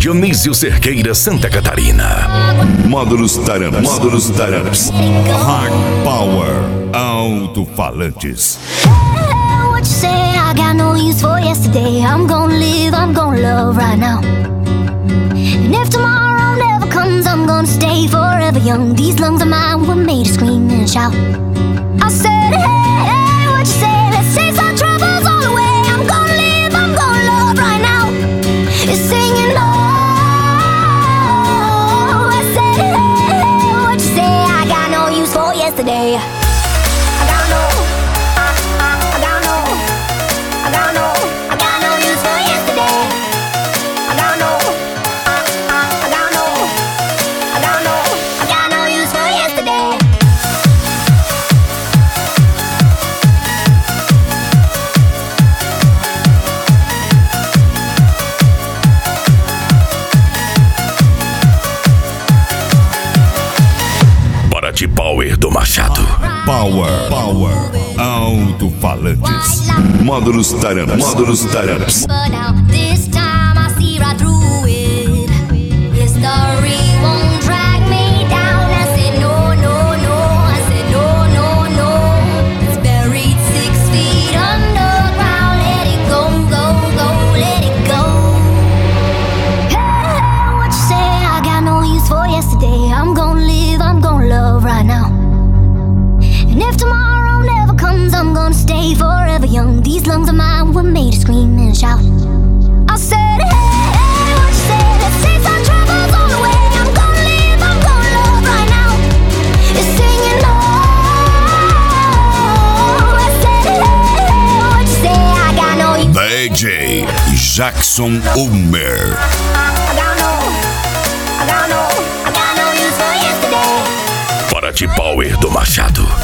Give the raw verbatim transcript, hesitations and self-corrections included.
Dionísio Cerqueira, Santa Catarina. Módulos Taramps. Módulos Taramps. Hard Power Alto-Falantes. What you say? I got no use for yesterday. I'm gonna live, I'm gonna love right now. And if tomorrow never comes, I'm gonna stay forever young. These lungs of mine were made to scream and shout. I said, hey, hey, what you say? Let's chase our troubles all away. I'm gonna live, I'm gonna love right now. It's singing, oh, I said, hey, hey, what you say? I got no use for yesterday. I got no, I, I, I got no, I got no, I got no use for yesterday. I got no, I, I, I got no, I got no, I got no use for yesterday. Paraty Power do Machado. Power, Power Alto-Falantes. Módulos Taramps. Módulos Taramps. But now this time I see right through it. History won't drag me down. I said no, no, no. I said no, no, no. It's buried six feet underground. Let it go, go, go, let it go. Hey, what you say? I got no use for yesterday. I'm gonna live, I'm gonna love right now. And if tomorrow never comes, I'm gonna stay forever young. These lungs of mine were made to scream and shout. I said, hey, hey, what you say? Let's chase our troubles all away. I'm gonna live, I'm gonna love right now. It's singing, oh, I said, hey, hey, what you say? I got no use. D J Jackson Ulmer. I got no, I got no, I got no use for yesterday. Paraty Power do Machado.